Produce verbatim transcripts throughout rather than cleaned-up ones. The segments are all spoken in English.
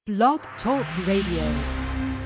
Blog Talk Radio.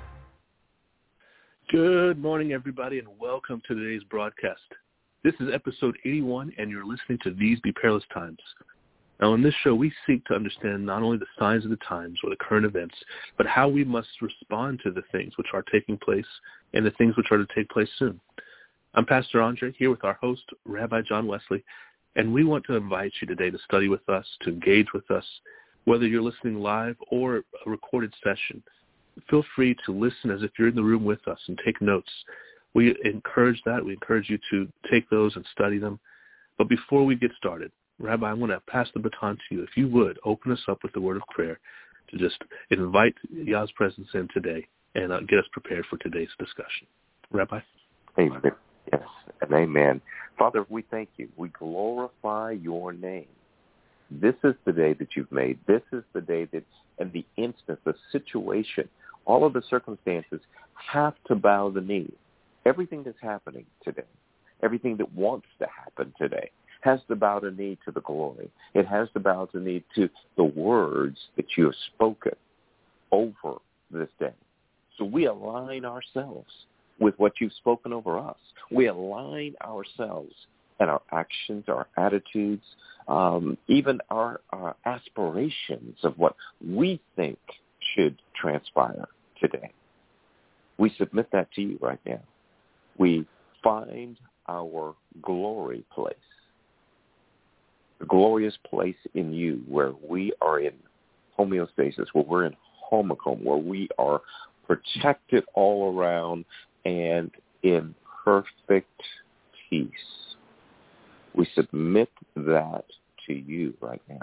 Good morning, everybody, and welcome to today's broadcast. This is episode eighty-one, and you're listening to These Be Perilous Times. Now, in this show, we seek to understand not only the signs of the times or the current events, but how we must respond to the things which are taking place and the things which are to take place soon. I'm Pastor Andre, here with our host, Rabbi John Wesley, and we want to invite you today to study with us, to engage with us, whether you're listening live or a recorded session. Feel free to listen as if you're in the room with us and take notes. We encourage that. We encourage you to take those and study them. But before we get started, Rabbi, I'm going to pass the baton to you. If you would, open us up with the word of prayer to just invite Yah's presence in today and uh, get us prepared for today's discussion. Rabbi? Amen. Yes, and amen. Father, we thank you. We glorify your name. This is the day that you've made. This is the day that, and the instance, the situation, all of the circumstances have to bow the knee. Everything that's happening today, everything that wants to happen today, has to bow the knee to the glory. It has to bow the knee to the words that you have spoken over this day. So we align ourselves with what you've spoken over us. We align ourselves and our actions, our attitudes, um, even our, our aspirations of what we think should transpire today. We submit that to you right now. We find our glory place, the glorious place in you where we are in homeostasis, where we're in homochrome, where we are protected all around and in perfect peace. We submit that to you right now.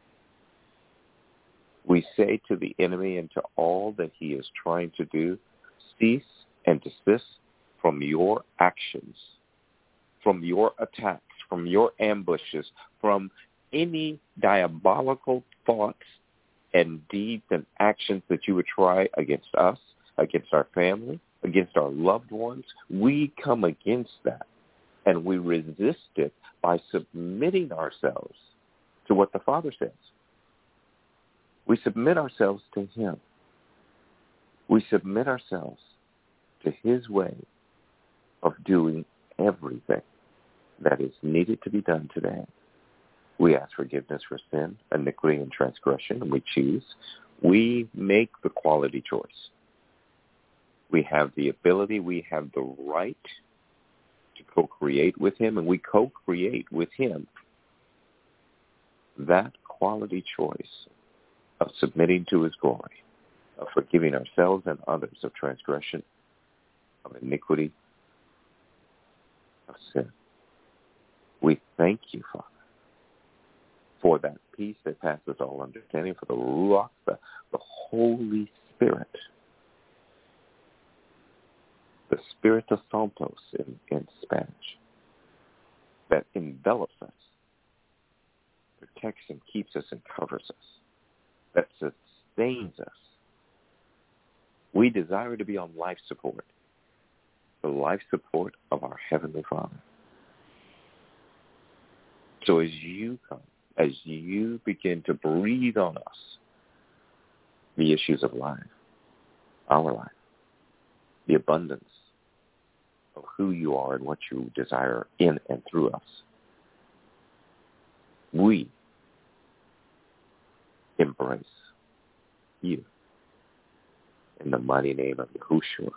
We say to the enemy and to all that he is trying to do, cease and desist from your actions, from your attacks, from your ambushes, from any diabolical thoughts and deeds and actions that you would try against us, against our family, against our loved ones. We come against that, and we resist it by submitting ourselves to what the Father says. We submit ourselves to him. We submit ourselves to his way of doing everything that is needed to be done today. We ask forgiveness for sin, iniquity, and transgression, and we choose. We make the quality choice. We have the ability, we have the right to co-create with him, and we co-create with him that quality choice of submitting to his glory, of forgiving ourselves and others of transgression, of iniquity, of sin. We thank you, Father, for that peace that passes all understanding, for the Ruach, the, the Holy Spirit, the Spirit of Santos in, in Spanish, that envelops us, protects and keeps us and covers us, that sustains us. We desire to be on life support, the life support of our Heavenly Father. So as you come, as you begin to breathe on us the issues of life, our life, the abundance of who you are and what you desire in and through us, we embrace you in the mighty name of Yahushua.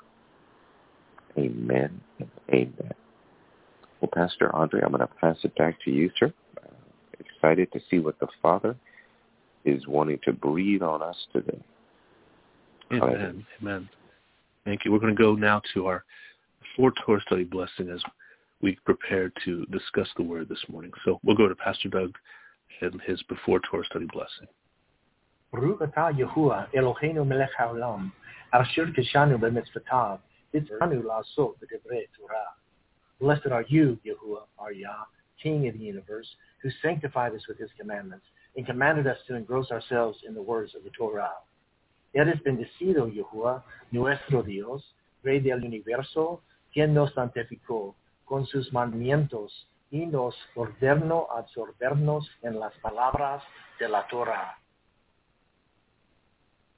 Amen and amen. Well, Pastor Andre, I'm going to pass it back to you, sir. Uh, excited to see what the Father is wanting to breathe on us today. Amen. Hallelujah. Amen. Thank you. We're going to go now to our four Torah study blessing as we prepare to discuss the word this morning. So we'll go to Pastor Doug and his before Torah study blessing. Baruch atah Yahuwah Eloheinu melech haolam, asher kishanu b'mitzvotav, v'tzivanu la'asot b'divrei Torah. Blessed are you, Yahuwah, our Yah, King of the universe, who sanctified us with his commandments and commanded us to engross ourselves in the words of the Torah. Eres bendecido, Yahuwah, nuestro Dios, Rey del universo, quien nos santificó con sus mandamientos y nos ordenó absorbernos en las palabras de la Torah.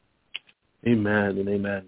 Amen and amen.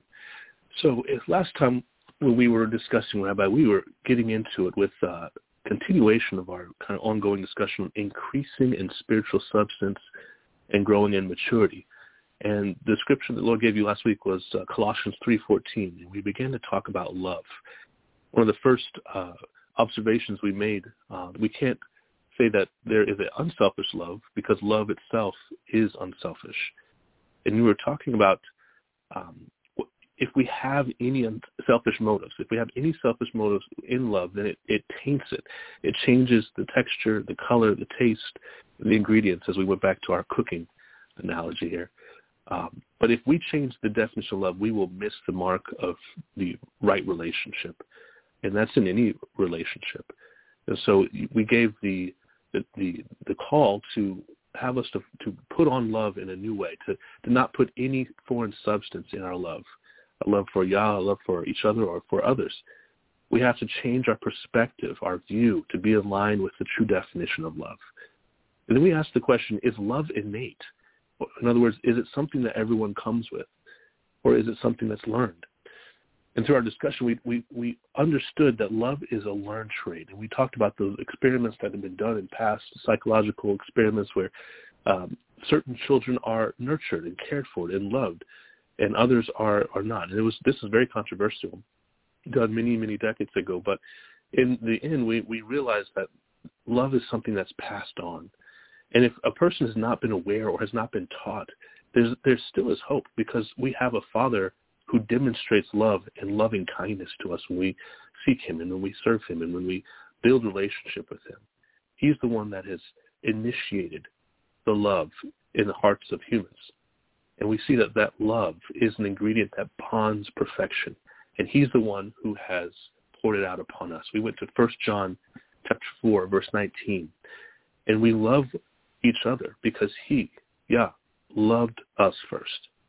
So if last time when we were discussing, Rabbi, we were getting into it with uh, continuation of our kind of ongoing discussion of increasing in spiritual substance and growing in maturity. And the scripture that the Lord gave you last week was uh, Colossians three fourteen, and we began to talk about love. One of the first uh, observations we made, uh, we can't say that there is an unselfish love because love itself is unselfish. And we were talking about um, if we have any selfish motives, if we have any selfish motives in love, then it, it taints it. It changes the texture, the color, the taste, the ingredients, as we went back to our cooking analogy here. Um, but if we change the definition of love, we will miss the mark of the right relationship. And that's in any relationship. And so we gave the the the, the call to have us to, to put on love in a new way, to, to not put any foreign substance in our love, a love for Yah, a love for each other or for others. We have to change our perspective, our view, to be in line with the true definition of love. And then we ask the question, is love innate? In other words, is it something that everyone comes with, or is it something that's learned? And through our discussion, we, we, we understood that love is a learned trait. And we talked about those experiments that have been done in past psychological experiments where um, certain children are nurtured and cared for and loved, and others are, are not. And it was this is very controversial, done many, many decades ago. But in the end, we, we realized that love is something that's passed on. And if a person has not been aware or has not been taught, there's there still is hope, because we have a Father who demonstrates love and loving kindness to us when we seek him and when we serve him and when we build relationship with him. He's the one that has initiated the love in the hearts of humans. And we see that that love is an ingredient that bonds perfection. And he's the one who has poured it out upon us. We went to First John chapter four, verse nineteen. And we love each other because he, Yah, loved us first.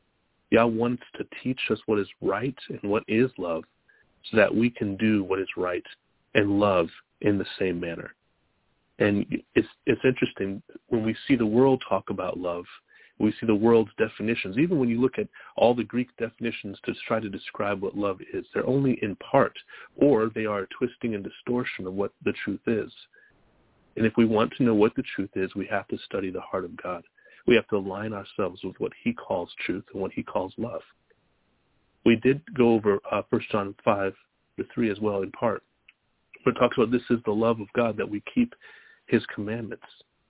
Yah wants to teach us what is right and what is love so that we can do what is right and love in the same manner. And it's it's interesting when we see the world talk about love, we see the world's definitions. Even when you look at all the Greek definitions to try to describe what love is, they're only in part, or they are a twisting and distortion of what the truth is. And if we want to know what the truth is, we have to study the heart of God. We have to align ourselves with what he calls truth and what he calls love. We did go over uh, First John five to three as well in part, where it talks about this is the love of God, that we keep his commandments.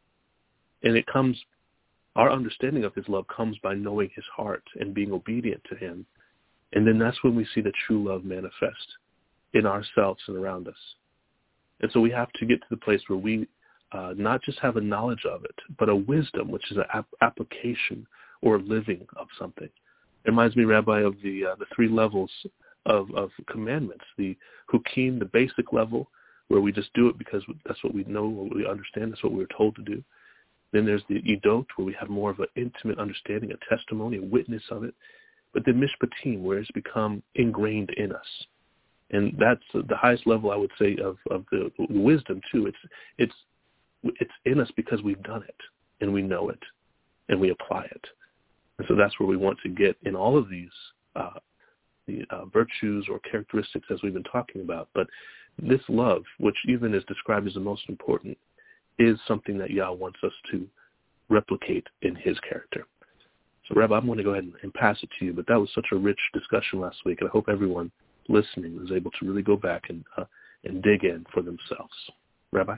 And it comes, our understanding of his love comes by knowing his heart and being obedient to him. And then that's when we see the true love manifest in ourselves and around us. And so we have to get to the place where we uh, not just have a knowledge of it, but a wisdom, which is an ap- application or living of something. It reminds me, Rabbi, of the uh, the three levels of, of commandments. The hukim, the basic level, where we just do it because that's what we know, what we understand, that's what we were told to do. Then there's the idot, where we have more of an intimate understanding, a testimony, a witness of it. But then mishpatim, where it's become ingrained in us. And that's the highest level, I would say, of, of the wisdom, too. It's it's it's in us because we've done it, and we know it, and we apply it. And so that's where we want to get in all of these uh, the uh, virtues or characteristics, as we've been talking about. But this love, which even is described as the most important, is something that Yah wants us to replicate in his character. So, Rabbi, I'm going to go ahead and, and pass it to you. But that was such a rich discussion last week, and I hope everyone listening was able to really go back and uh, and dig in for themselves. Rabbi?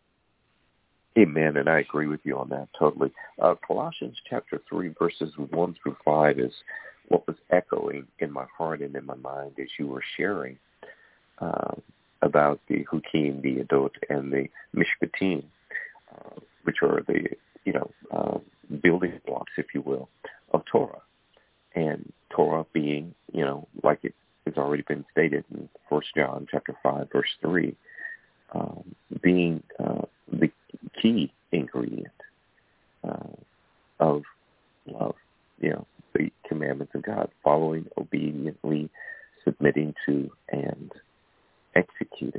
Amen, and I agree with you on that totally. Uh, Colossians chapter three, verses one through five is what was echoing in my heart and in my mind as you were sharing uh, about the hukim, the adot, and the mishpatim, uh, which are the, you know, uh, building blocks, if you will, of Torah. And Torah being, you know, like it has already been stated in First John chapter five, verse three, um, being uh, the key ingredient uh, of love, you know, the commandments of God, following, obediently, submitting to, and executing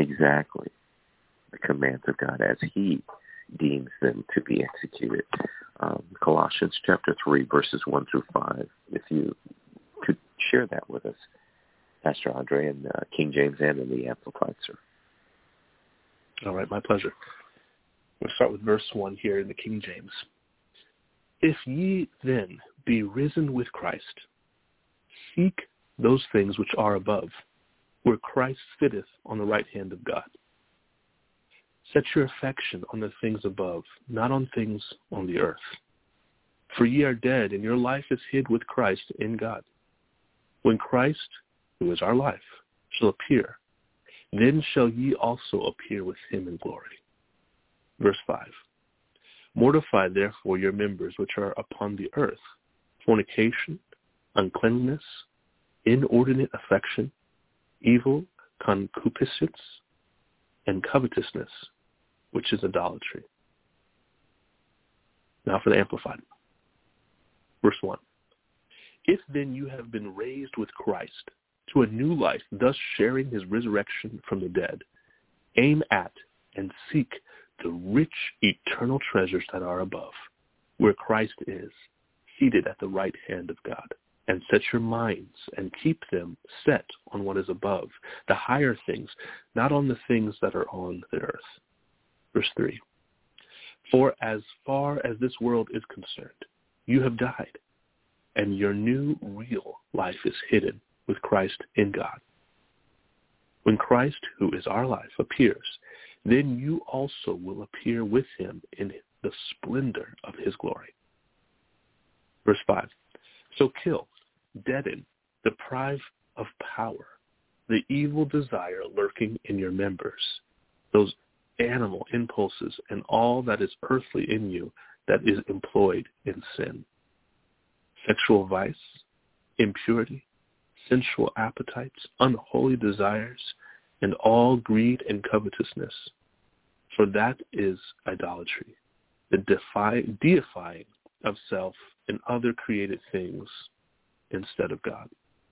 exactly the commands of God as he deems them to be executed. um, Colossians chapter three, verses one through five. If you could share that with us, Pastor Andre, in uh, King James and in the Amplified, sir. All right, my pleasure. We'll start with verse one here in the King James. If ye then be risen with Christ, seek those things which are above, where Christ sitteth on the right hand of God. Set your affection on the things above, not on things on the earth. For ye are dead, and your life is hid with Christ in God. When Christ, who is our life, shall appear, then shall ye also appear with him in glory. Verse five. Mortify therefore your members which are upon the earth, fornication, uncleanness, inordinate affection, evil concupiscence, and covetousness, which is idolatry. Now for the Amplified. Verse one. If then you have been raised with Christ to a new life, thus sharing his resurrection from the dead, aim at and seek the rich eternal treasures that are above, where Christ is, seated at the right hand of God. And set your minds and keep them set on what is above, the higher things, not on the things that are on the earth. Verse three. For as far as this world is concerned, you have died, and your new real life is hidden with Christ in God. When Christ, who is our life, appears, then you also will appear with him in the splendor of his glory. Verse five. So kill, deaden, deprive of power the evil desire lurking in your members, those animal impulses and all that is earthly in you that is employed in sin. Sexual vice, impurity, sensual appetites, unholy desires, and all greed and covetousness. For that is idolatry, the defi- deifying of self and other created things instead of God.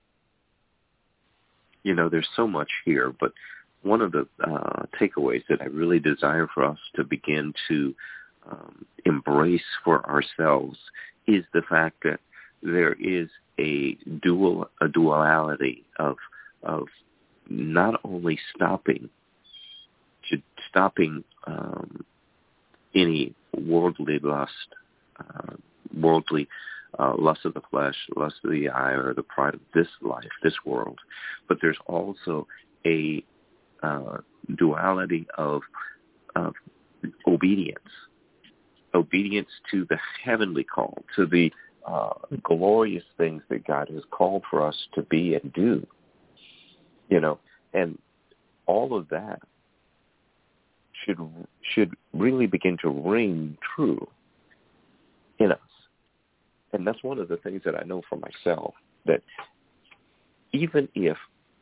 You know, there's so much here, but one of the uh, takeaways that I really desire for us to begin to um, embrace for ourselves is the fact that there is a dual a duality of of not only stopping to stopping um, any worldly lust, uh, worldly uh, lust of the flesh, lust of the eye, or the pride of this life, this world, but there's also a uh, duality of of obedience, obedience to the heavenly call, to the uh, glorious things that God has called for us to be and do. You know, and all of that should should really begin to ring true in us. And that's one of the things that I know for myself, that even if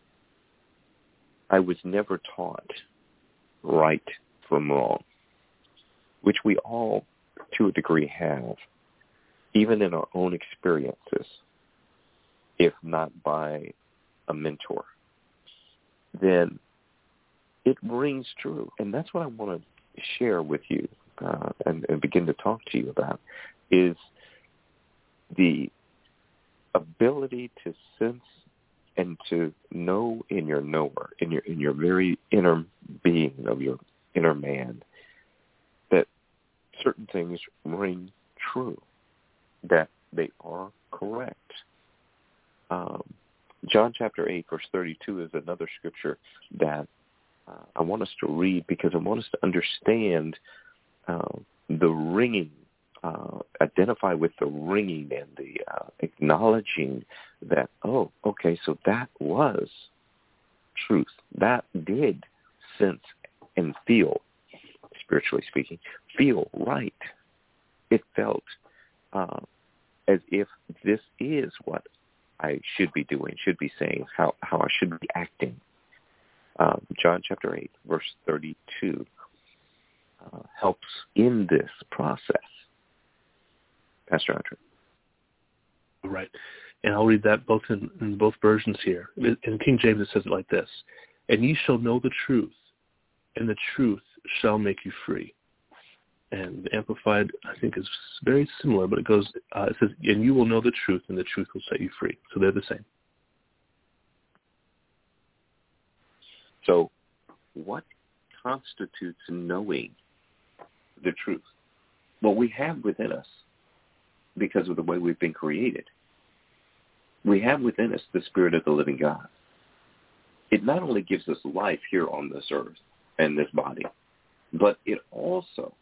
I was never taught right from wrong, which we all, to a degree, have, even in our own experiences, if not by a mentor, then it rings true. And that's what I want to share with you uh, and, and begin to talk to you about, is the ability to sense and to know in your knower, in your in your very inner being of your inner man, that certain things ring true, that they are correct. Um, John chapter eight, verse thirty-two is another scripture that uh, I want us to read, because I want us to understand uh, the ringing, uh, identify with the ringing and the uh, acknowledging that, oh, okay, so that was truth. That did sense and feel, spiritually speaking, feel right. It felt uh, as if this is what I should be doing, should be saying, how, how I should be acting. Um, John chapter eight, verse thirty-two uh, helps in this process. Pastor Andre. Right. And I'll read that both in, in both versions here. In King James it says it like this: and ye shall know the truth, and the truth shall make you free. And the Amplified, I think, is very similar, but it goes, uh, it says, and you will know the truth, and the truth will set you free. So they're the same. So what constitutes knowing the truth? Well, we have within us, because of the way we've been created, we have within us the Spirit of the living God. It not only gives us life here on this earth and this body, but it also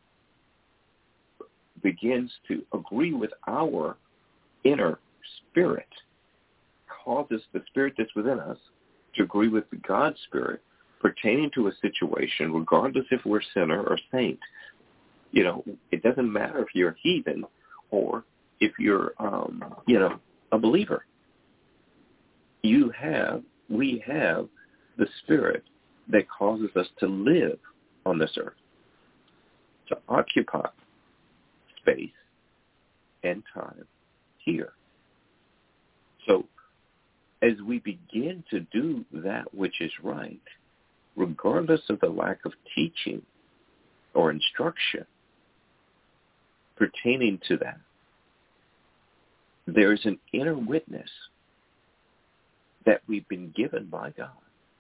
begins to agree with our inner spirit, causes the spirit that's within us to agree with God's Spirit pertaining to a situation, regardless if we're sinner or saint. You know, it doesn't matter if you're a heathen or if you're, um, you know, a believer. You have, we have the Spirit that causes us to live on this earth, to occupy space and time here. So as we begin to do that which is right, regardless of the lack of teaching or instruction pertaining to that, there is an inner witness that we've been given by God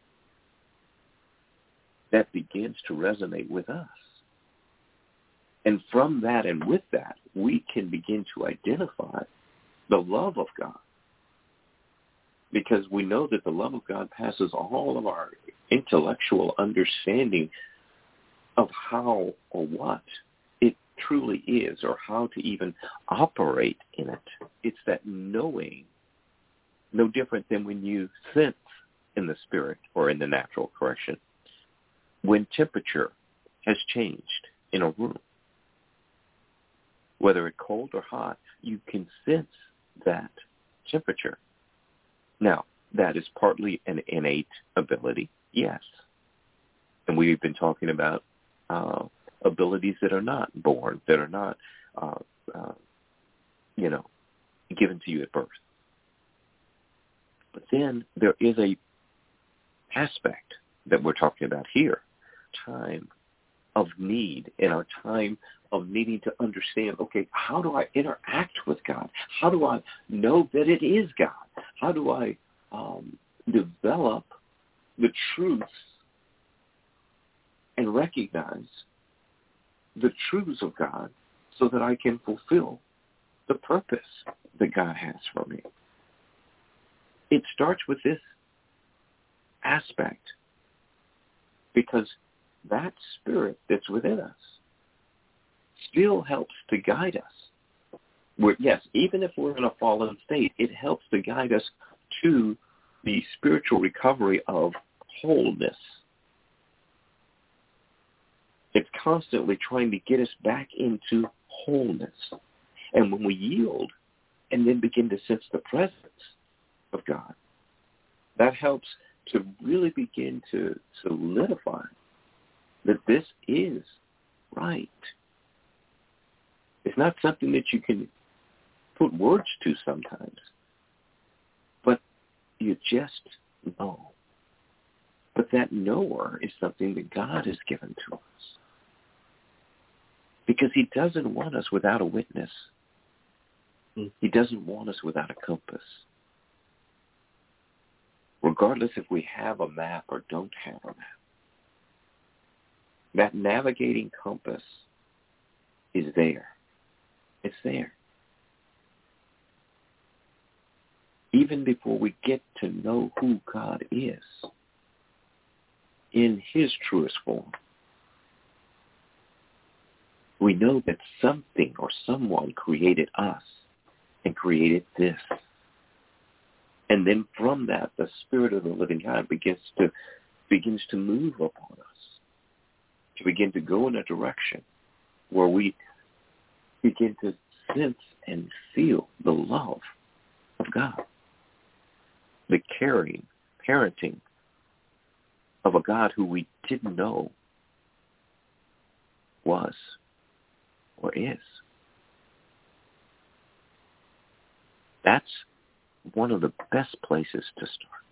that begins to resonate with us. And from that and with that, we can begin to identify the love of God, because we know that the love of God passes all of our intellectual understanding of how or what it truly is, or how to even operate in it. It's that knowing, no different than when you sense in the spirit or in the natural, correction, when temperature has changed in a room. Whether it's cold or hot, you can sense that temperature. Now, that is partly an innate ability, yes. And we've been talking about uh, abilities that are not born, that are not, uh, uh, you know, given to you at birth. But then there is a aspect that we're talking about here, time of need, in our time of needing to understand, okay, how do I interact with God? How do I know that it is God? How do I um, develop the truths and recognize the truths of God so that I can fulfill the purpose that God has for me? It starts with this aspect, because that spirit that's within us still helps to guide us. We're, yes, even if we're in a fallen state, it helps to guide us to the spiritual recovery of wholeness. It's constantly trying to get us back into wholeness. And when we yield and then begin to sense the presence of God, that helps to really begin to solidify that this is right. It's not something that you can put words to sometimes, but you just know. But that knower is something that God has given to us, because he doesn't want us without a witness. He doesn't want us without a compass. Regardless if we have a map or don't have a map, that navigating compass is there. It's there. Even before we get to know who God is in his truest form, we know that something or someone created us and created this. And then from that, the Spirit of the living God begins to begins to move upon us, to begin to go in a direction where we begin to sense and feel the love of God, the caring, parenting of a God who we didn't know was or is. That's one of the best places to start.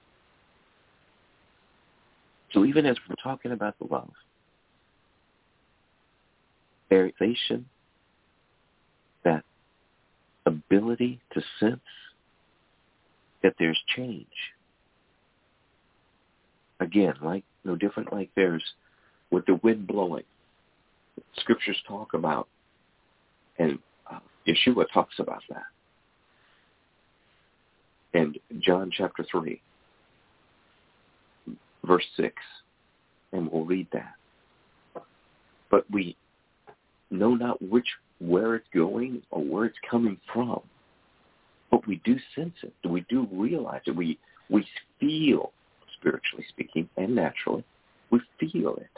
So even as we're talking about the love, sensation, that ability to sense that there's change. Again, like no different like there's with the wind blowing. Scriptures talk about, and uh, Yeshua talks about that. And John chapter three, verse six, and we'll read that. But we know not which, where it's going or where it's coming from. But we do sense it. We do realize it. We, we feel, spiritually speaking and naturally, we feel it.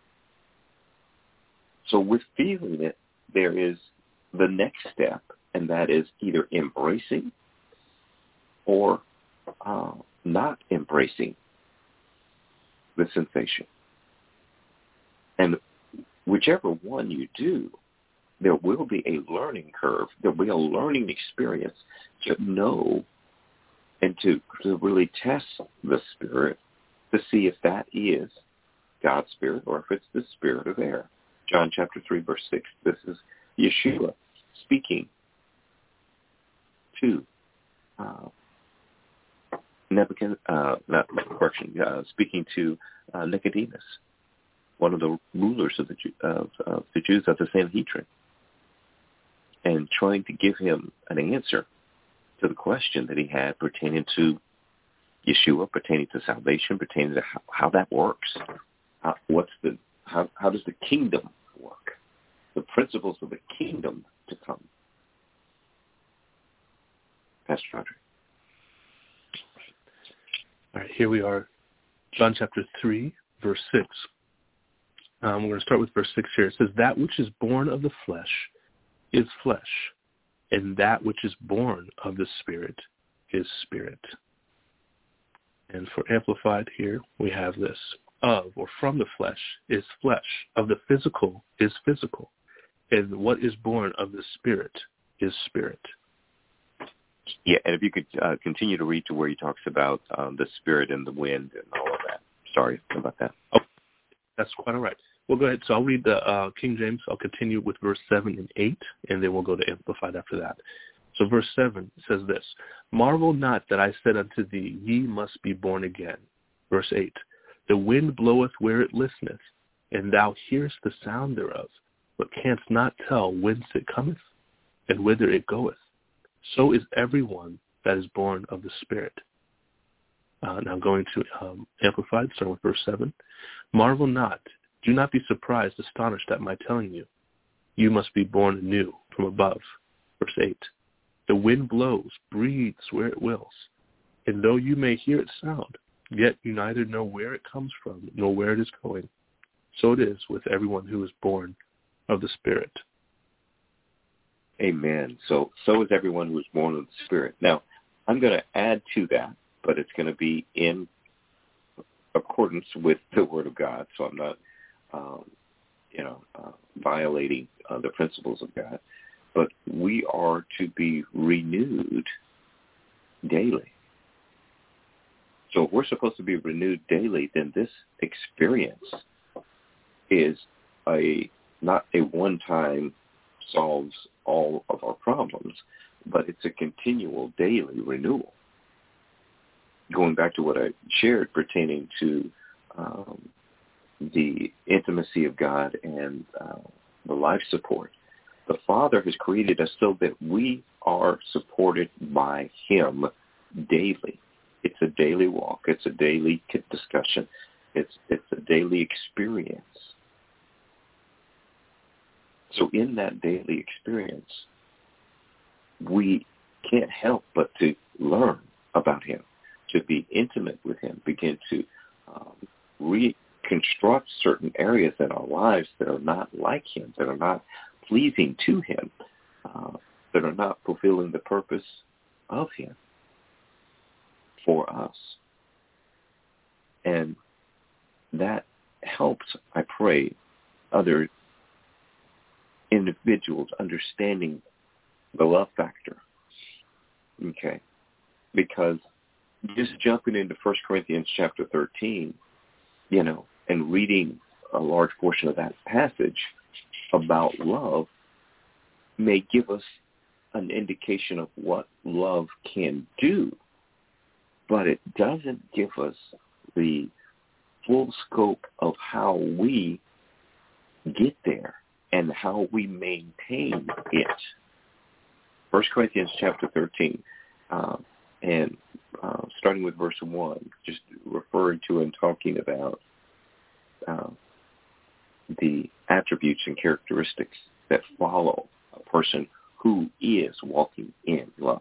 So with feeling it, there is the next step, and that is either embracing or uh, not embracing the sensation. And whichever one you do, there will be a learning curve. There will be a learning experience to know and to, to really test the Spirit to see if that is God's Spirit or if it's the spirit of error. John chapter three, verse six. This is Yeshua speaking to uh, Nebuchadnezzar, uh, not correction, uh, speaking to uh, Nicodemus, one of the rulers of the, of, of the Jews of the Sanhedrin, and trying to give him an answer to the question that he had pertaining to Yeshua, pertaining to salvation, pertaining to how, how that works. How, what's the how, how does the kingdom work? The principles of the kingdom to come. Pastor Roger. All right, here we are, John chapter three, verse six. Um, we're going to start with verse six here. It says, that which is born of the flesh is flesh, and that which is born of the Spirit is spirit. And for Amplified here, we have this. Of or from the flesh is flesh. Of the physical is physical. And what is born of the Spirit is spirit. Yeah, and if you could uh, continue to read to where he talks about um, the Spirit and the wind and all of that. Sorry about that. Oh, that's quite all right. Well, go ahead. So I'll read the uh, King James. I'll continue with verse seven and eight, and then we'll go to Amplified after that. So verse seven says this, marvel not that I said unto thee, ye must be born again. Verse eight, the wind bloweth where it listeth, and thou hearest the sound thereof, but canst not tell whence it cometh, and whither it goeth. So is everyone that is born of the Spirit. Uh, now going to um, Amplified, starting with verse seven. Marvel not, do not be surprised, astonished at my telling you. You must be born anew from above. Verse eight. The wind blows, breathes where it wills, and though you may hear its sound, yet you neither know where it comes from nor where it is going. So it is with everyone who is born of the Spirit. Amen. So so is everyone who is born of the Spirit. Now, I'm going to add to that, but it's going to be in accordance with the Word of God, so I'm not, um, you know, uh, violating uh, the principles of God. But we are to be renewed daily. So if we're supposed to be renewed daily, then this experience is a not a one-time solves all of our problems, but it's a continual daily renewal. Going back to what I shared pertaining to um, the intimacy of God and uh, the life support, the Father has created us so that we are supported by Him daily. It's a daily walk. It's a daily discussion. It's it's a daily experience. So in that daily experience, we can't help but to learn about Him, to be intimate with Him, begin to um, reconstruct certain areas in our lives that are not like Him, that are not pleasing to Him, uh, that are not fulfilling the purpose of Him for us. And that helps, I pray, other individuals understanding the love factor. Okay? Because just jumping into First Corinthians chapter thirteen, you know, and reading a large portion of that passage, about love may give us an indication of what love can do, but it doesn't give us the full scope of how we get there and how we maintain it. First Corinthians chapter thirteen, uh, and uh, starting with verse one, just referring to and talking about uh, the attributes and characteristics that follow a person who is walking in love.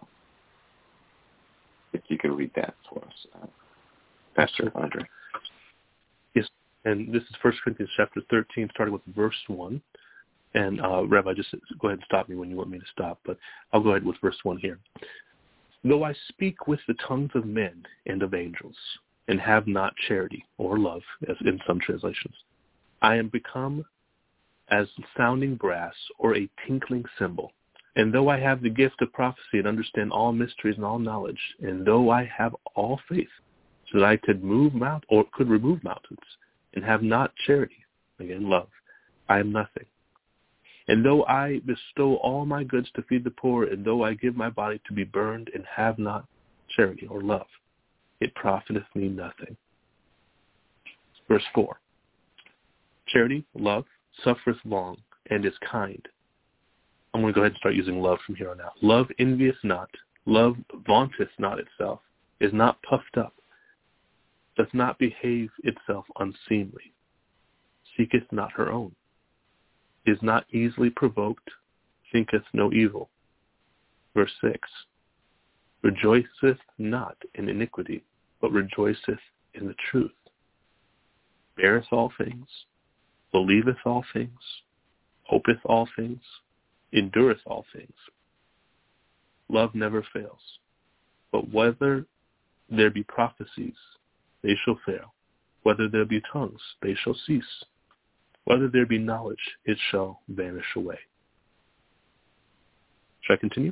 If you can read that for us, uh, Pastor Andre. Yes, and this is First Corinthians chapter thirteen, starting with verse one. And uh, Rabbi, just go ahead and stop me when you want me to stop, but I'll go ahead with verse one here. Though I speak with the tongues of men and of angels, and have not charity or love, as in some translations, I am become as sounding brass or a tinkling cymbal. And though I have the gift of prophecy and understand all mysteries and all knowledge, and though I have all faith, so that I could move mount or could remove mountains, and have not charity, again love, I am nothing. And though I bestow all my goods to feed the poor, and though I give my body to be burned and have not charity or love, it profiteth me nothing. Verse four. Charity, love, suffereth long, and is kind. I'm going to go ahead and start using love from here on out. Love envieth not. Love vaunteth not itself, is not puffed up, doth not behave itself unseemly, seeketh not her own, is not easily provoked, thinketh no evil. Verse six. Rejoiceth not in iniquity, but rejoiceth in the truth. Beareth all things, believeth all things, hopeth all things, endureth all things. Love never fails, but whether there be prophecies, they shall fail. Whether there be tongues, they shall cease. Whether there be knowledge, it shall vanish away. Should I continue?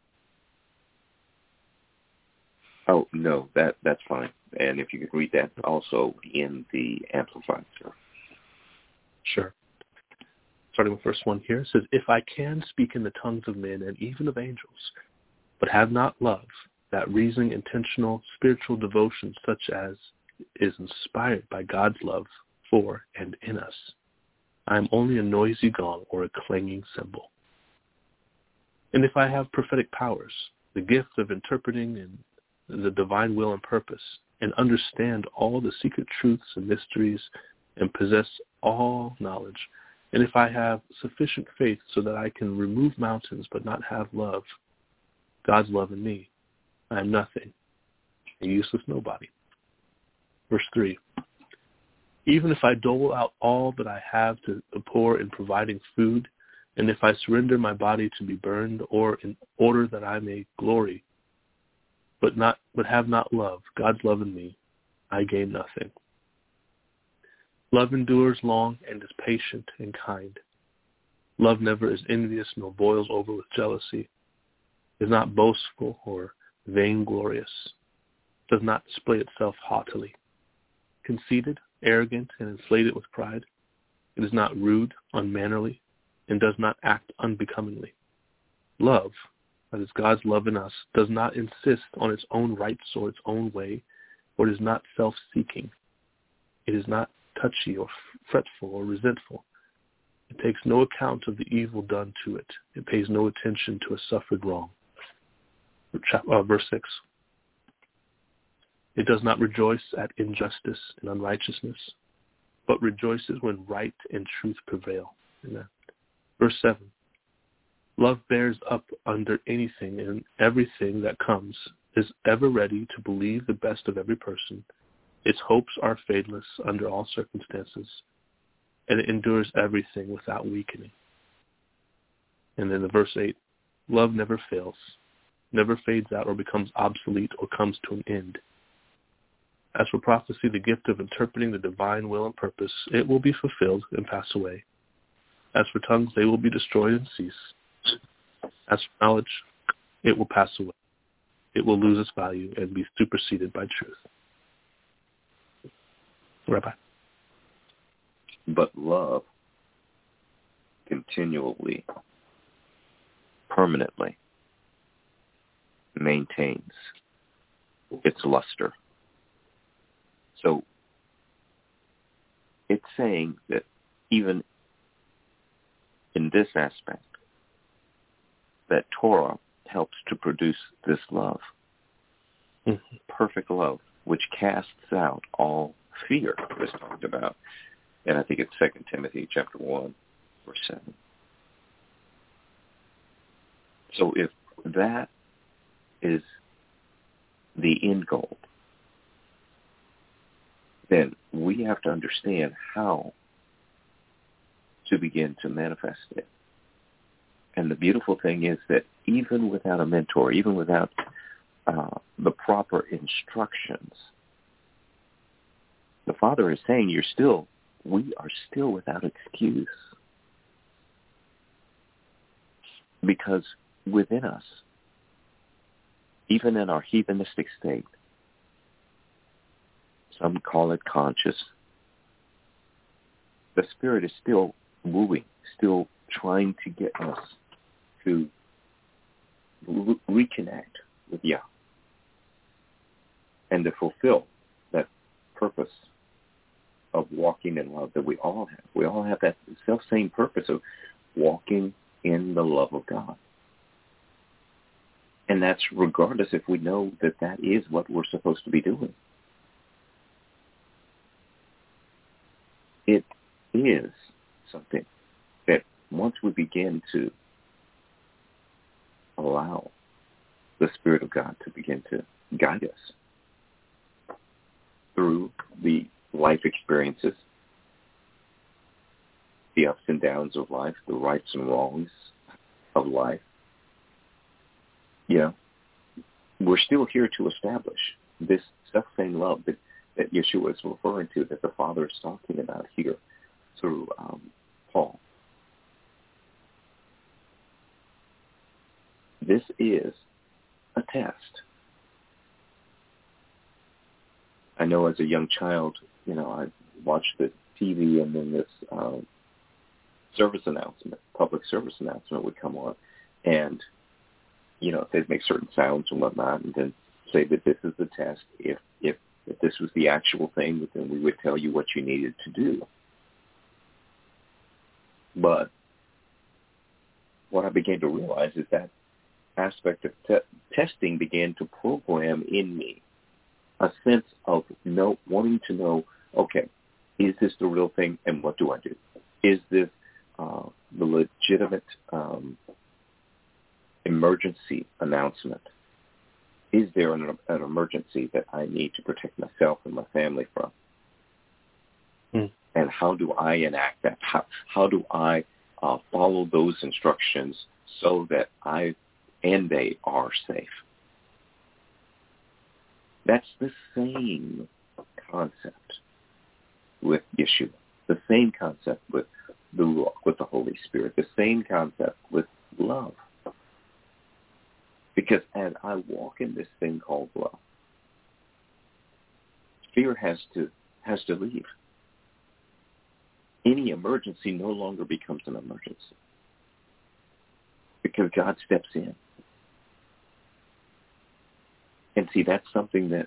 Oh, no, that that's fine. And if you could read that also in the Amplified, sir. Sure. Starting with verse one here, it says, If I can speak in the tongues of men and even of angels, but have not love, that reasoning, intentional, spiritual devotion such as is inspired by God's love for and in us, I am only a noisy gong or a clanging cymbal. And if I have prophetic powers, the gift of interpreting and the divine will and purpose, and understand all the secret truths and mysteries, and possess all knowledge, and if I have sufficient faith so that I can remove mountains but not have love, God's love in me, I am nothing, a useless nobody. Verse three. Even if I dole out all that I have to the poor in providing food, and if I surrender my body to be burned, or in order that I may glory, but not but have not love, God's love in me, I gain nothing. Love endures long and is patient and kind. Love never is envious nor boils over with jealousy, is not boastful or vainglorious, does not display itself haughtily, conceited, arrogant, and inflated with pride. It is not rude, unmannerly, and does not act unbecomingly. Love, that is God's love in us, does not insist on its own rights or its own way, or it is not self-seeking. It is not touchy or fretful or resentful. It takes no account of the evil done to it. It pays no attention to a suffered wrong. Uh, verse six. It does not rejoice at injustice and unrighteousness, but rejoices when right and truth prevail. Amen. Verse seven. Love bears up under anything and everything that comes, is ever ready to believe the best of every person. Its hopes are fadeless under all circumstances, and it endures everything without weakening. And then the verse eight. Love never fails, never fades out or becomes obsolete or comes to an end. As for prophecy, the gift of interpreting the divine will and purpose, it will be fulfilled and pass away. As for tongues, they will be destroyed and cease. As for knowledge, it will pass away. It will lose its value and be superseded by truth. Rabbi. But love continually, permanently maintains its luster. So it's saying that even in this aspect, that Torah helps to produce this love, mm-hmm. perfect love, which casts out all fear, as talked about. And I think it's Second Timothy chapter one, verse seven. So if that is the end goal, then we have to understand how to begin to manifest it. And the beautiful thing is that even without a mentor, even without uh, the proper instructions, the Father is saying you're still, we are still without excuse. Because within us, even in our heathenistic state, some call it conscious, the Spirit is still wooing, still trying to get us to re- reconnect with Yah and to fulfill that purpose of walking in love that we all have. We all have that self-same purpose of walking in the love of God. And that's regardless if we know that that is what we're supposed to be doing. It is something that once we begin to allow the Spirit of God to begin to guide us through the life experiences, the ups and downs of life, the rights and wrongs of life, you know, we're still here to establish this self-same love that, that Yeshua is referring to, that the Father is talking about here through um, Paul. This is a test. I know as a young child, you know, I watched the T V and then this uh, service announcement, public service announcement would come on, and, you know, they'd make certain sounds and whatnot, and then say that this is the test. If, if, if this was the actual thing, then we would tell you what you needed to do. But what I began to realize is that aspect of te- testing began to program in me a sense of know, wanting to know, okay, is this the real thing, and what do I do? Is this uh, the legitimate um, emergency announcement? Is there an, an emergency that I need to protect myself and my family from? Mm. And how do I enact that? How, how do I uh, follow those instructions so that I and they are safe? That's the same concept with Yeshua, the same concept with the Ruach, with the Holy Spirit, the same concept with love. Because as I walk in this thing called love, fear has to has to leave. Any emergency no longer becomes an emergency because God steps in. And see, that's something that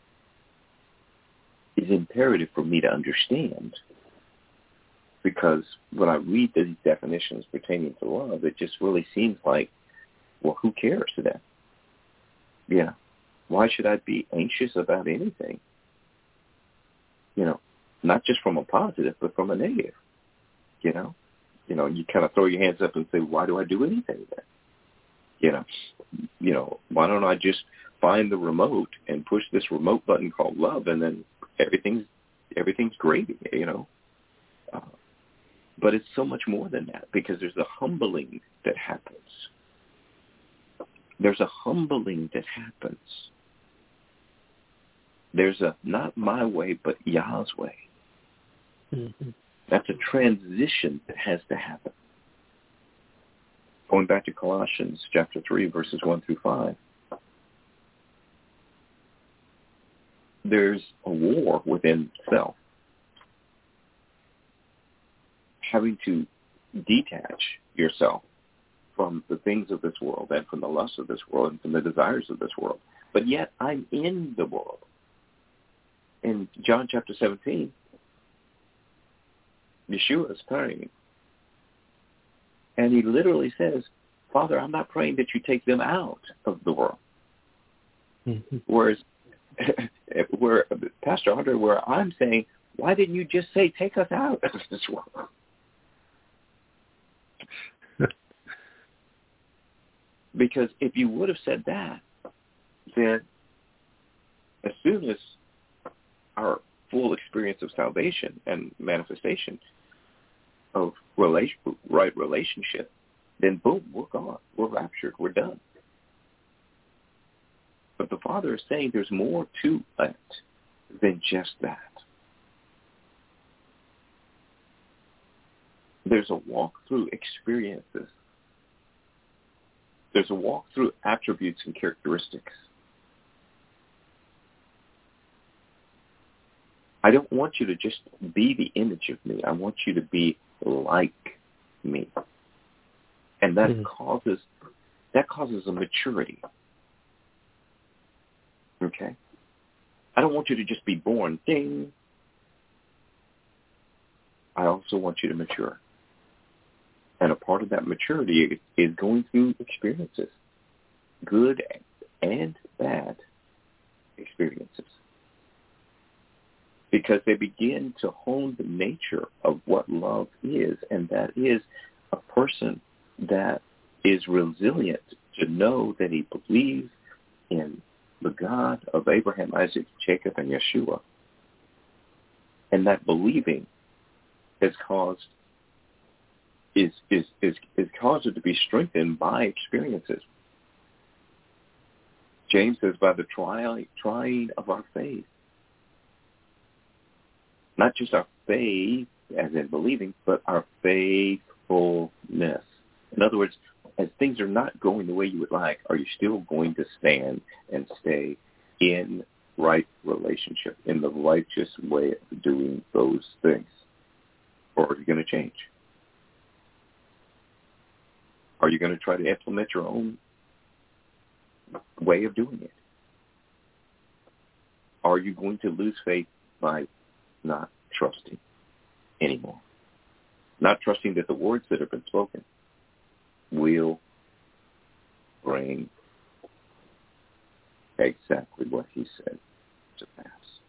is imperative for me to understand, because when I read these definitions pertaining to love, it just really seems like, well, who cares then? Yeah. Why should I be anxious about anything? You know, not just from a positive, but from a negative. You know, you know, you kind of throw your hands up and say, why do I do anything then? You know, you know, why don't I just find the remote and push this remote button called love, and then everything's everything's gravy, you know. Uh, but it's so much more than that, because there's a humbling that happens. There's a humbling that happens. There's a not my way, but Yah's way. Mm-hmm. That's a transition that has to happen. Going back to Colossians chapter three, verses one through five. There's a war within self. Having to detach yourself from the things of this world and from the lusts of this world and from the desires of this world. But yet I'm in the world. In John chapter seventeen, Yeshua is praying. And he literally says, Father, I'm not praying that you take them out of the world. Mm-hmm. Whereas, where Pastor Andre, where I'm saying, why didn't you just say, take us out of this world? Because if you would have said that, then as soon as our full experience of salvation and manifestation of relation, right relationship, then boom, we're gone. We're raptured. We're done. But the Father is saying there's more to it than just that. There's a walk through experiences. There's a walk through attributes and characteristics. I don't want you to just be the image of me. I want you to be like me. And that mm-hmm. causes that causes a maturity. Okay? I don't want you to just be born, ding. I also want you to mature. And a part of that maturity is going through experiences, good and bad experiences. Because they begin to hone the nature of what love is, and that is a person that is resilient to know that he believes in the God of Abraham, Isaac, Jacob, and Yeshua. And that believing has caused is is is, is caused it to be strengthened by experiences. James says, by the trial, trying of our faith. Not just our faith, as in believing, but our faithfulness. In other words, as things are not going the way you would like, are you still going to stand and stay in right relationship, in the righteous way of doing those things? Or are you going to change? Are you going to try to implement your own way of doing it? Are you going to lose faith by not trusting anymore? Not trusting that the words that have been spoken will bring exactly what he said to pass.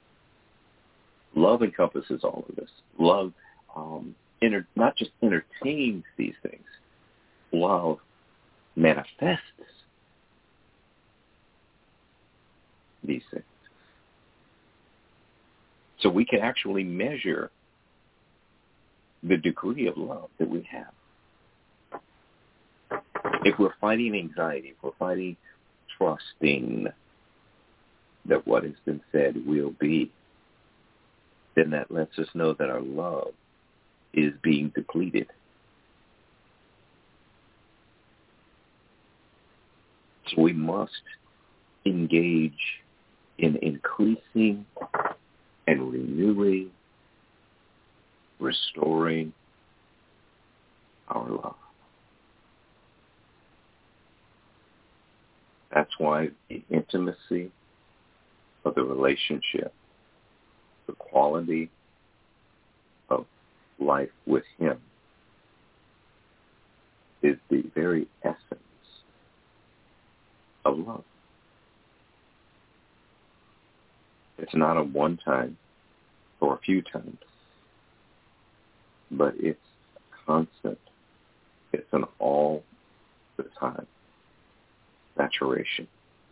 Love encompasses all of this. Love um, inter- not just entertains these things. Love manifests these things. So we can actually measure the degree of love that we have. If we're fighting anxiety, if we're fighting trusting that what has been said will be, then that lets us know that our love is being depleted. So we must engage in increasing and renewing, restoring our love. That's why the intimacy of the relationship, the quality of life with him, is the very essence of love. It's not a one-time or a few times, but it's constant. It's an all the time saturation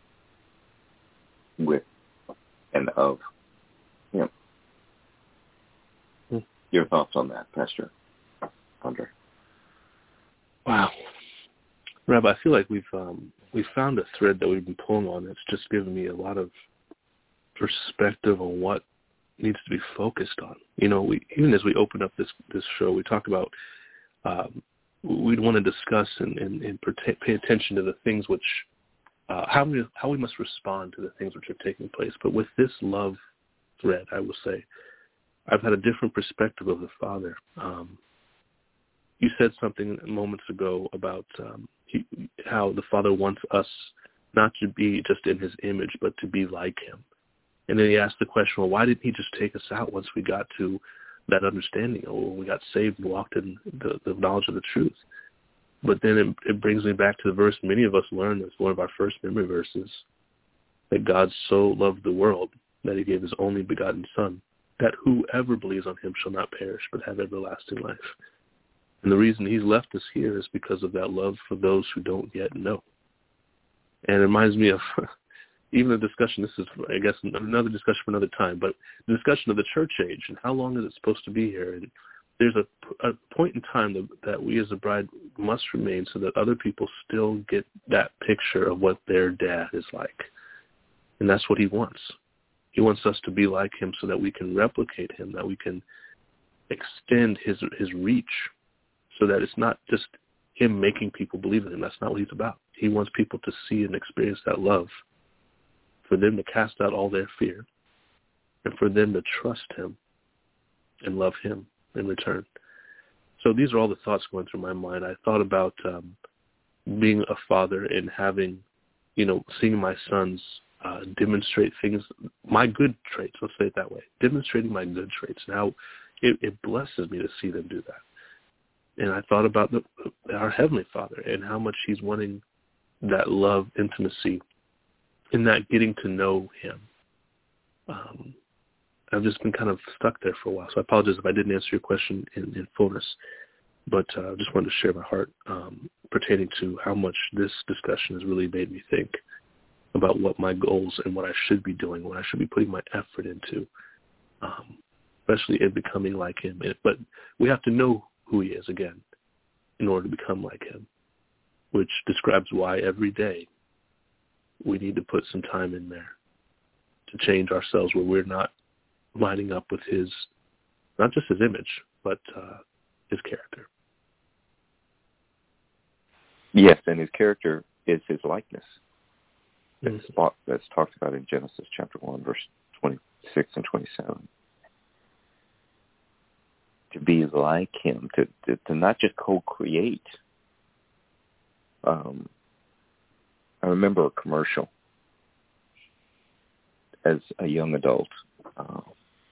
with and of him. Hmm. Your thoughts on that, Pastor Andre? Wow. Rabbi, I feel like we've um, we've found a thread that we've been pulling on that's just given me a lot of perspective on what needs to be focused on. You know, we, even as we open up this, this show, we talk about um, we'd want to discuss and, and, and pay attention to the things which, uh, how we how we must respond to the things which are taking place. But with this love thread, I will say, I've had a different perspective of the Father. Um, you said something moments ago about um, he, how the Father wants us not to be just in his image, but to be like him. And then he asked the question, well, why didn't he just take us out once we got to that understanding, or when we got saved and walked in the, the knowledge of the truth? But then it, it brings me back to the verse many of us learned as one of our first memory verses, that God so loved the world that he gave his only begotten Son, that whoever believes on him shall not perish but have everlasting life. And the reason he's left us here is because of that love for those who don't yet know. And it reminds me of even a discussion, this is, I guess, another discussion for another time, but the discussion of the church age and how long is it supposed to be here. And there's a, a point in time that, that we as a bride must remain so that other people still get that picture of what their dad is like. And that's what he wants. He wants us to be like him so that we can replicate him, that we can extend his his reach, so that it's not just him making people believe in him. That's not what he's about. He wants people to see and experience that love, for them to cast out all their fear, and for them to trust him and love him in return. So these are all the thoughts going through my mind. I thought about um, being a father and having, you know, seeing my sons uh, demonstrate things, my good traits, let's say it that way, demonstrating my good traits, and how it, it blesses me to see them do that. And I thought about the, our Heavenly Father and how much he's wanting that love, intimacy, and that getting to know him. Um, I've just been kind of stuck there for a while, so I apologize if I didn't answer your question in, in fullness. But I uh, just wanted to share my heart um, pertaining to how much this discussion has really made me think about what my goals and what I should be doing, what I should be putting my effort into, um, especially in becoming like him. But we have to know who he is, again, in order to become like him, which describes why every day we need to put some time in there to change ourselves where we're not lining up with his, not just his image, but uh, his character. Yes, and his character is his likeness. Mm-hmm. It's, that's talked about in Genesis chapter one, verse twenty-six and twenty-seven. To be like him, to, to, to not just co-create. Um, I remember a commercial as a young adult uh,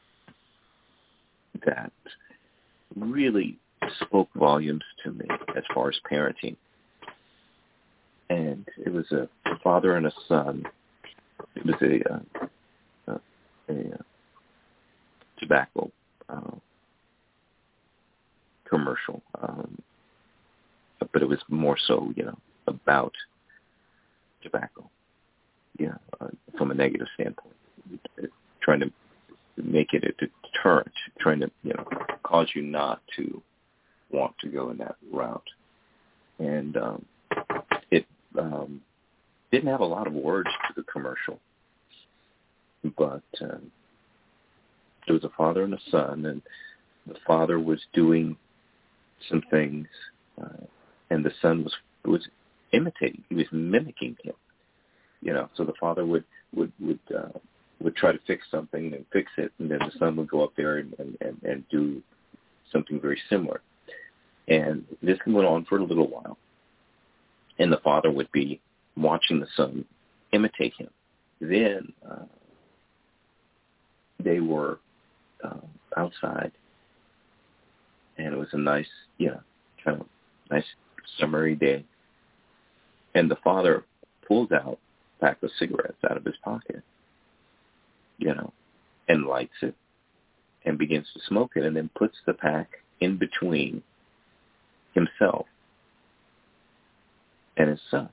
that really spoke volumes to me as far as parenting. And it was a father and a son. It was a, uh, a, a, a tobacco uh, commercial, um, but it was more so, you know, about tobacco, yeah, uh, from a negative standpoint, trying to make it a deterrent, trying to, you know, cause you not to want to go in that route. And um, it um, didn't have a lot of words to the commercial, but uh, it was a father and a son, and the father was doing some things, uh, and the son was was imitating. He was mimicking him, you know. So the father would would would uh, would try to fix something and fix it, and then the son would go up there and, and, and, and do something very similar. And this went on for a little while, and the father would be watching the son imitate him. Then uh, they were uh, outside, and it was a nice, you know, kind of nice summery day. And the father pulls out a pack of cigarettes out of his pocket, you know, and lights it and begins to smoke it, and then puts the pack in between himself and his son,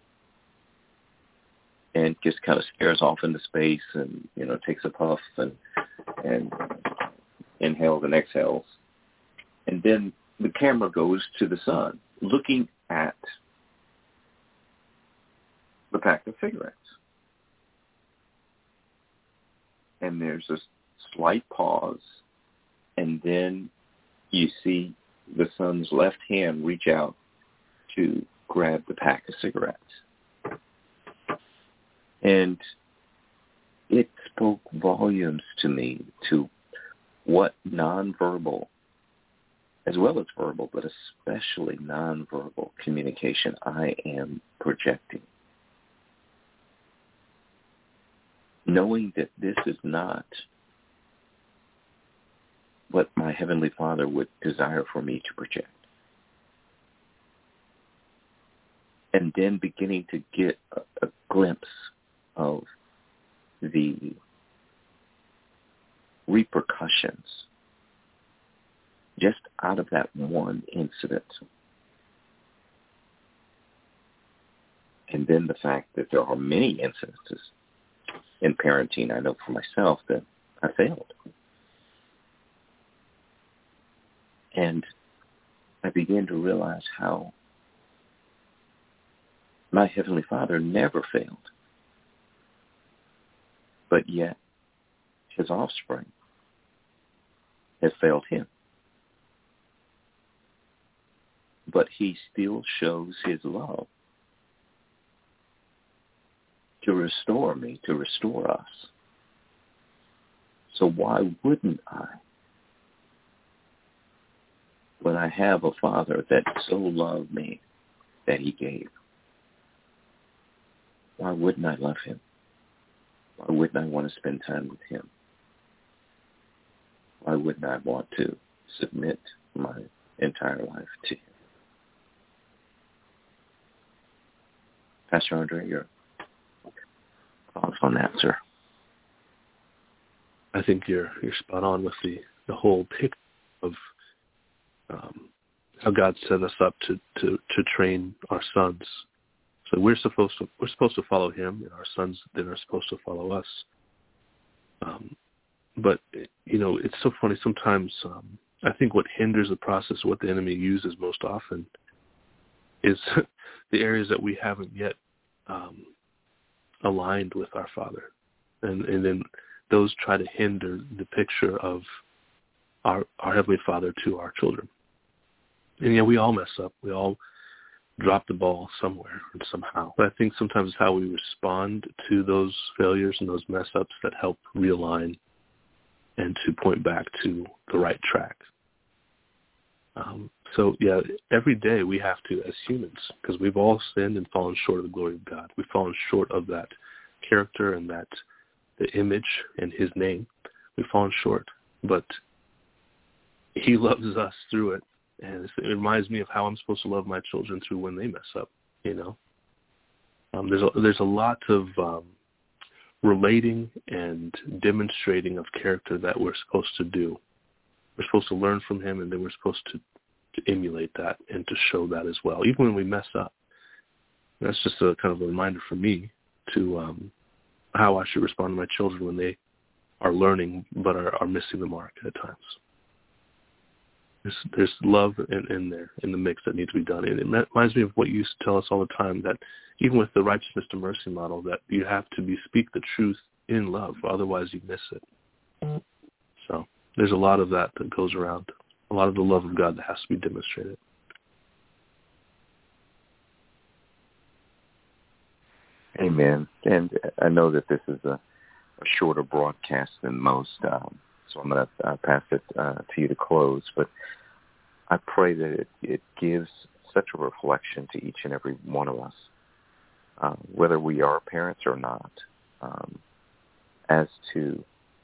and just kind of stares off into space and, you know, takes a puff and and inhales and exhales. And then the camera goes to the son looking at the pack of cigarettes. And there's a slight pause, and then you see the son's left hand reach out to grab the pack of cigarettes. And it spoke volumes to me to what nonverbal as well as verbal, but especially nonverbal communication, I am projecting. Knowing that this is not what my Heavenly Father would desire for me to project. And then beginning to get a, a glimpse of the repercussions just out of that one incident. And then the fact that there are many incidences in parenting, I know for myself, that I failed. And I began to realize how my Heavenly Father never failed. But yet, his offspring has failed him. But he still shows his love to restore me, to restore us. So why wouldn't I? When I have a Father that so loved me that he gave, why wouldn't I love him? Why wouldn't I want to spend time with him? Why wouldn't I want to submit my entire life to him? Pastor Andre, your thoughts on that, sir? I think you're you're spot on with the, the whole picture of um, how God set us up to, to, to train our sons. So we're supposed to we're supposed to follow him, and our sons then are supposed to follow us. Um, but you know, it's so funny. Sometimes um, I think what hinders the process, what the enemy uses most often, is the areas that we haven't yet um, aligned with our Father, and and then those try to hinder the picture of our our Heavenly Father to our children. And yeah, we all mess up. We all drop the ball somewhere and somehow. But I think sometimes it's how we respond to those failures and those mess ups that help realign and to point back to the right track. Um, so, yeah, every day we have to, as humans, because we've all sinned and fallen short of the glory of God. We've fallen short of that character and that the image and his name. We've fallen short. But he loves us through it. And it reminds me of how I'm supposed to love my children through when they mess up, you know. Um, there's, a, there's a lot of um, relating and demonstrating of character that we're supposed to do. We're supposed to learn from him, and then we're supposed to, to emulate that and to show that as well, even when we mess up. That's just a kind of a reminder for me to um, how I should respond to my children when they are learning but are, are missing the mark at times. There's, there's love in, in there, in the mix that needs to be done. And it reminds me of what you used to tell us all the time, that even with the righteousness to mercy model, that you have to be speak the truth in love, otherwise you miss it. So there's a lot of that that goes around, a lot of the love of God that has to be demonstrated. Amen. And I know that this is a, a shorter broadcast than most, um, so I'm going to uh, pass it uh, to you to close. But I pray that it, it gives such a reflection to each and every one of us, uh, whether we are parents or not, um, as to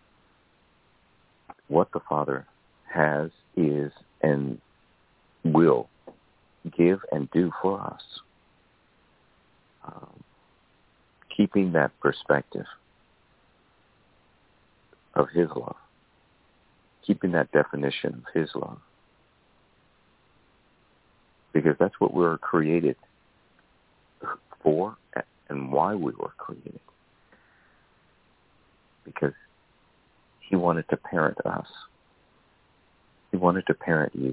what the Father has, is, and will give and do for us. Um, keeping that perspective of his love, keeping that definition of his love, because that's what we were created for and why we were created, because he wanted to parent us. He wanted to parent you.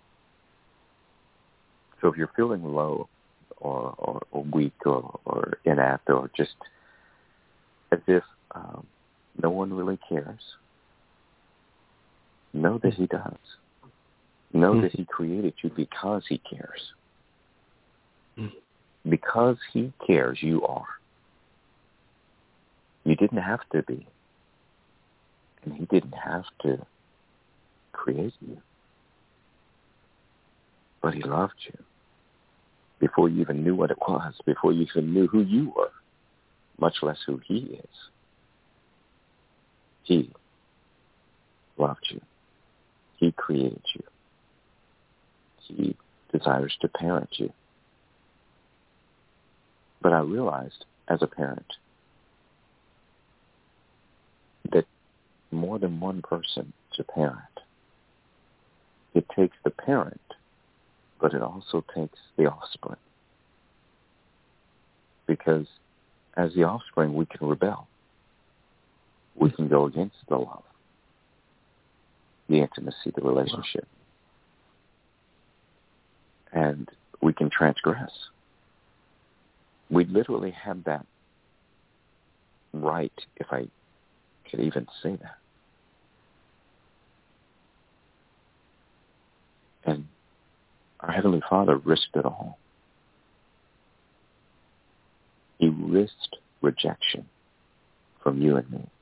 So if you're feeling low or, or, or weak or, or inept or just as if um, no one really cares, know that he does. Know mm. that he created you because he cares. Mm. Because he cares, you are. You didn't have to be. And he didn't have to create you. but he loved you before you even knew what it was, before you even knew who you were, much less who he is. He loved you. He created you. He desires to parent you. But I realized as a parent that more than one person to parent. It takes the parent, but it also takes the offspring. Because as the offspring, we can rebel. We can go against the love, the intimacy, the relationship. And we can transgress. We literally have that right, if I could even say that. And our Heavenly Father risked it all. He risked rejection from you and me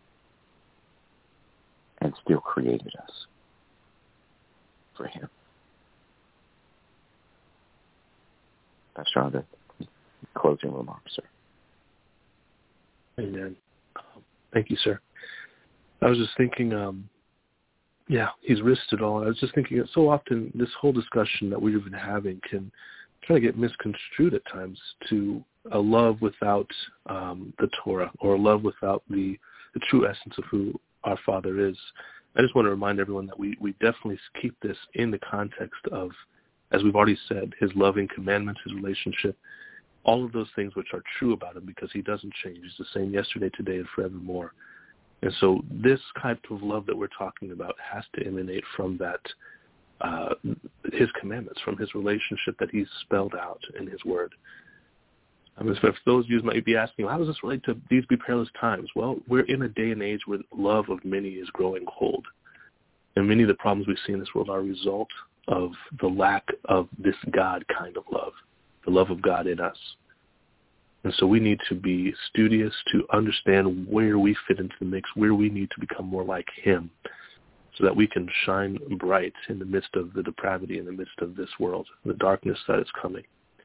and still created us for him. Pastor Andre, closing remarks, sir. Amen. Um, thank you, sir. I was just thinking, um, yeah, he's risked it all. I was just thinking that so often this whole discussion that we've been having can try to get misconstrued at times to a love without um, the Torah, or a love without the, the true essence of who our Father is. I just want to remind everyone that we, we definitely keep this in the context of, as we've already said, his loving commandments, his relationship, all of those things which are true about him, because he doesn't change. He's the same yesterday, today, and forevermore. And so this type of love that we're talking about has to emanate from that, uh, his commandments, from his relationship that he's spelled out in his word. I mean, if those of you might be asking, well, how does this relate to these be perilous times? Well, we're in a day and age where love of many is growing cold. And many of the problems we see in this world are a result of the lack of this God kind of love, the love of God in us. And so we need to be studious to understand where we fit into the mix, where we need to become more like him, so that we can shine bright in the midst of the depravity, in the midst of this world, the darkness that is coming.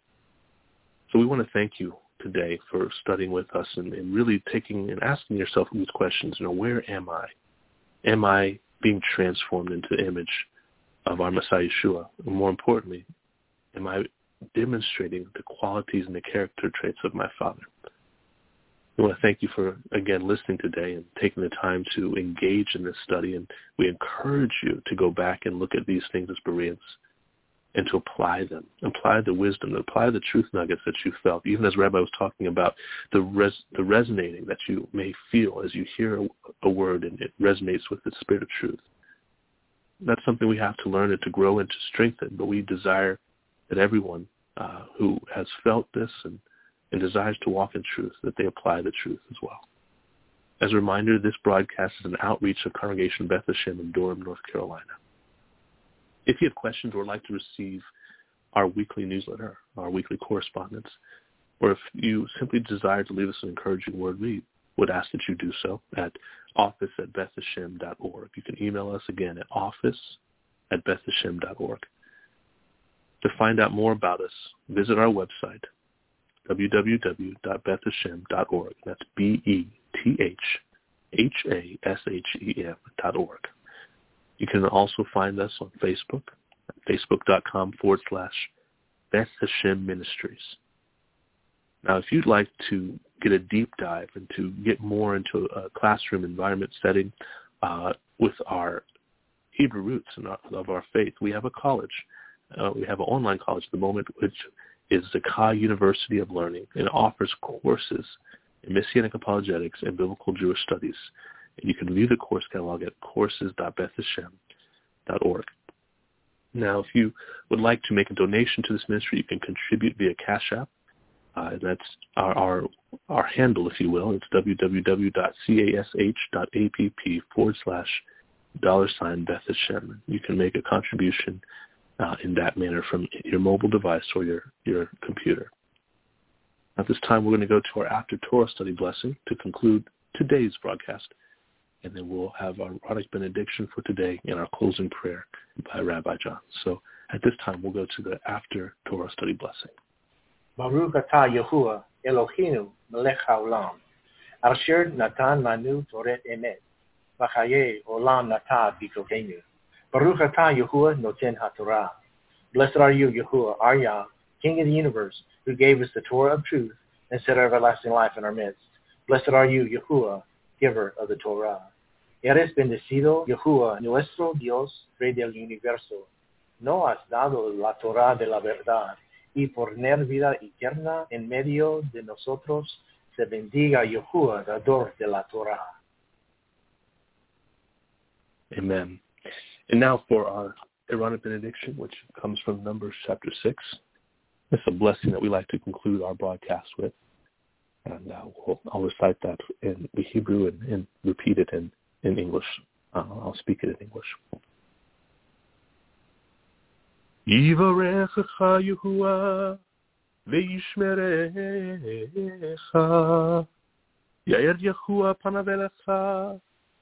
So we want to thank you today for studying with us and, and really taking and asking yourself these questions. You know, where am I? Am I being transformed into the image of our Messiah Yeshua? And more importantly, am I demonstrating the qualities and the character traits of my Father? We want to thank you for, again, listening today and taking the time to engage in this study. And we encourage you to go back and look at these things as Bereans and to apply them, apply the wisdom, apply the truth nuggets that you felt, even as Rabbi was talking about the res, the resonating that you may feel as you hear a, a word and it resonates with the spirit of truth. That's something we have to learn and to grow and to strengthen, but we desire that everyone uh, who has felt this and, and desires to walk in truth, that they apply the truth as well. As a reminder, this broadcast is an outreach of Congregation Beth Hashem in Durham, North Carolina. If you have questions or would like to receive our weekly newsletter, our weekly correspondence, or if you simply desire to leave us an encouraging word, we would ask that you do so at office at beth hashem dot org. You can email us again at office at beth hashem dot org. To find out more about us, visit our website, w w w dot beth hashem dot org. That's B E T H H A S H E M dot org. You can also find us on Facebook, facebook.com forward slash Beth Hashem Ministries. Now, if you'd like to get a deep dive and to get more into a classroom environment setting uh, with our Hebrew roots and our, of our faith, we have a college. Uh, we have an online college at the moment, which is the Ka University of Learning, and it offers courses in Messianic apologetics and biblical Jewish studies. And you can view the course catalog at courses dot beth hashem dot org. Now, if you would like to make a donation to this ministry, you can contribute via Cash App. Uh, that's our, our our handle, if you will. It's w w w dot cash dot app forward slash dollar sign Beth Hashem. You can make a contribution uh, in that manner from your mobile device or your, your computer. At this time, we're going to go to our After Torah study blessing to conclude today's broadcast. And then we'll have our product benediction for today and our closing prayer by Rabbi John. So At this time, we'll go to the after Torah study blessing. Baruch atah Yahuwah Eloheinu melech haolam, asher natan lanu toret emet, v'chaye olam natan b'kodeinu. Baruch atah Yahuwah noten haTorah. Blessed are you, Yahuwah, our Yah, King of the universe, who gave us the Torah of truth and set everlasting life in our midst. Blessed are you, Yahuwah, giver of the Torah. Eres bendecido, Yahuwah, nuestro Dios, Rey del universo. No has dado la Torah de la verdad, y por tener vida eterna en medio de nosotros, se bendiga Yahuwah, dador de la Torah. Amen. And now for our Aaronic benediction, which comes from Numbers chapter six. It's a blessing that we like to conclude our broadcast with. And uh, we'll, I'll recite that in the Hebrew and, and repeat it in, in English. Uh, I'll speak it in English. Yivarechecha Yehuah ve'yishmerecha Yair Yehuah panav elecha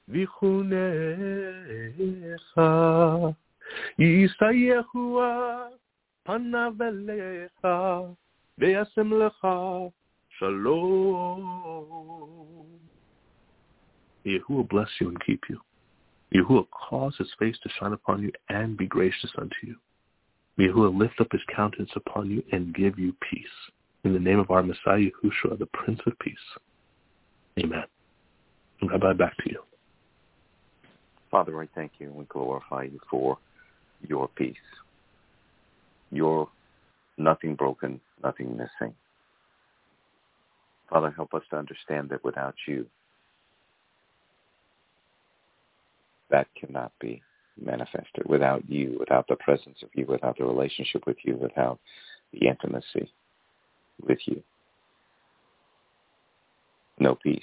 v'chunecha Yisa Yehuah panav elecha ve'yasem lecha Shalom. Yahuwah bless you and keep you. Yahuwah cause his face to shine upon you and be gracious unto you. May Yahuwah lift up his countenance upon you and give you peace. In the name of our Messiah, Yahushua, the Prince of Peace. Amen. And Rabbi, back to you. Father, I thank you and we glorify you for your peace. Your nothing broken, nothing missing. Father, help us to understand that without you, that cannot be manifested. Without you, without the presence of you, without the relationship with you, without the intimacy with you, no peace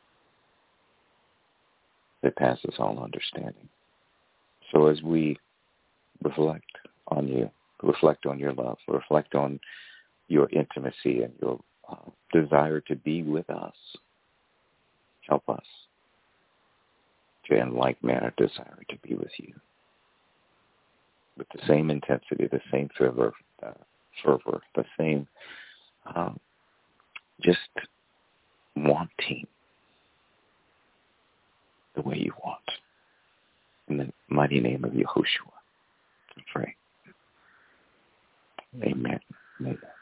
that passes all understanding. So as we reflect on you, reflect on your love, reflect on your intimacy and your uh, desire to be with us, help us to, in like manner, desire to be with you with the same intensity, the same fervor, uh, fervor, the same um, just wanting the way you want. In the mighty name of Yahushua, I pray. Amen. Amen.